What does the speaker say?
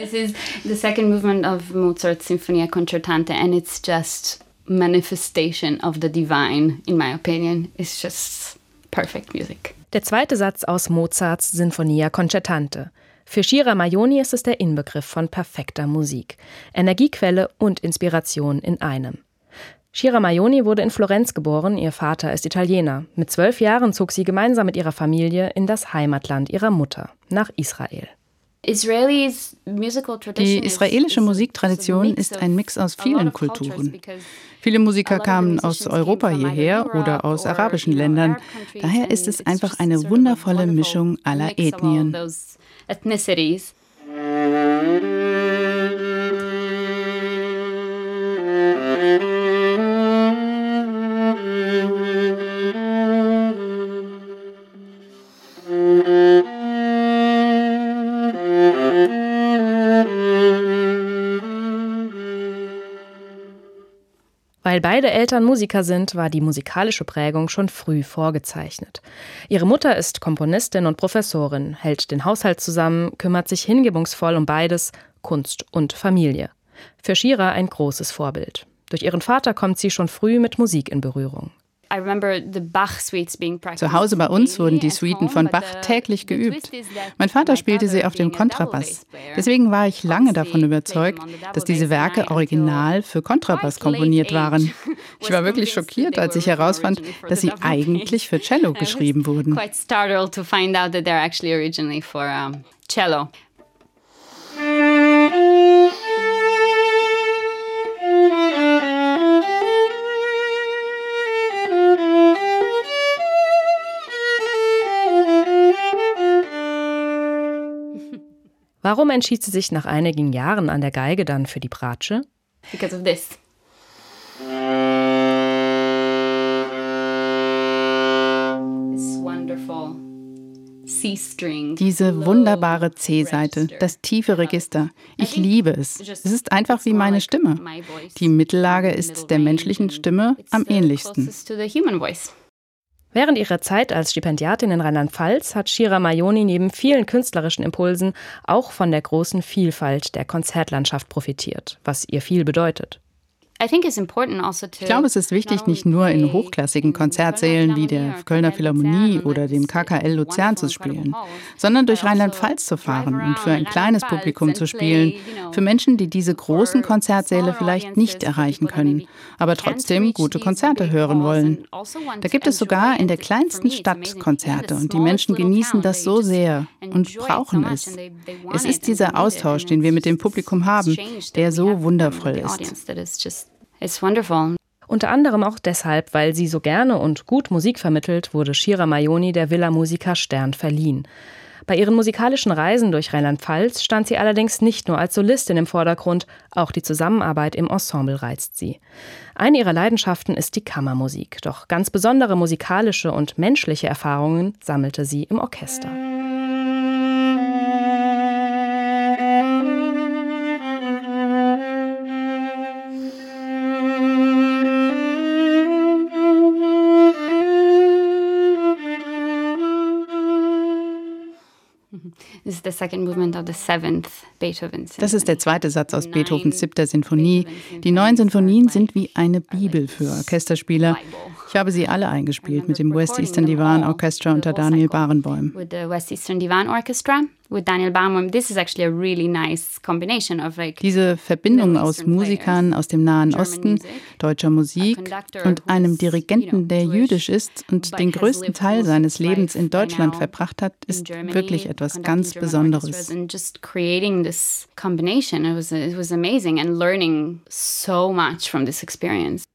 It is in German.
This is the second movement of Mozart's Sinfonia Concertante, and it's just manifestation of the divine, in my opinion. It's just perfect music. Der zweite Satz aus Mozarts Sinfonia Concertante. Für Shira Maioni ist es der Inbegriff von perfekter Musik. Energiequelle und Inspiration in einem. Shira Maioni wurde in Florenz geboren, ihr Vater ist Italiener. Mit 12 Jahren zog sie gemeinsam mit ihrer Familie in das Heimatland ihrer Mutter, nach Israel. Die israelische Musiktradition ist ein Mix aus vielen Kulturen. Viele Musiker kamen aus Europa hierher oder aus arabischen Ländern. Daher ist es einfach eine wundervolle Mischung aller Ethnien. Weil beide Eltern Musiker sind, war die musikalische Prägung schon früh vorgezeichnet. Ihre Mutter ist Komponistin und Professorin, hält den Haushalt zusammen, kümmert sich hingebungsvoll um beides, Kunst und Familie. Für Shira ein großes Vorbild. Durch ihren Vater kommt sie schon früh mit Musik in Berührung. Zu Hause bei uns wurden die Suiten von Bach täglich geübt. Mein Vater spielte sie auf dem Kontrabass. Deswegen war ich lange davon überzeugt, dass diese Werke original für Kontrabass komponiert waren. Ich war wirklich schockiert, als ich herausfand, dass sie eigentlich für Cello geschrieben wurden. Warum entschied sie sich nach einigen Jahren an der Geige dann für die Bratsche? Because of this. This wonderful C-string. Diese wunderbare C-Seite, das tiefe Register. Ich liebe es. Es ist einfach wie meine Stimme. Die Mittellage ist der menschlichen Stimme am ähnlichsten. Während ihrer Zeit als Stipendiatin in Rheinland-Pfalz hat Shira Maioni neben vielen künstlerischen Impulsen auch von der großen Vielfalt der Konzertlandschaft profitiert, was ihr viel bedeutet. Ich glaube, es ist wichtig, nicht nur in hochklassigen Konzertsälen wie der Kölner Philharmonie oder dem KKL Luzern zu spielen, sondern durch Rheinland-Pfalz zu fahren und für ein kleines Publikum zu spielen, für Menschen, die diese großen Konzertsäle vielleicht nicht erreichen können, aber trotzdem gute Konzerte hören wollen. Da gibt es sogar in der kleinsten Stadt Konzerte und die Menschen genießen das so sehr und brauchen es. Es ist dieser Austausch, den wir mit dem Publikum haben, der so wundervoll ist. It's wonderful. Unter anderem auch deshalb, weil sie so gerne und gut Musik vermittelt, wurde Shira Maioni der Villa Musica Stern verliehen. Bei ihren musikalischen Reisen durch Rheinland-Pfalz stand sie allerdings nicht nur als Solistin im Vordergrund, auch die Zusammenarbeit im Ensemble reizt sie. Eine ihrer Leidenschaften ist die Kammermusik, doch ganz besondere musikalische und menschliche Erfahrungen sammelte sie im Orchester. Das ist der zweite Satz aus Beethovens 7. Sinfonie. Die 9 Sinfonien sind wie eine Bibel für Orchesterspieler. Ich habe sie alle eingespielt mit dem West Eastern Divan Orchestra unter Daniel Barenboim. Diese Verbindung aus Musikern aus dem Nahen Osten, deutscher Musik und einem Dirigenten, der jüdisch ist und den größten Teil seines Lebens in Deutschland verbracht hat, ist wirklich etwas ganz Besonderes. It was amazing and learning so much from this experience.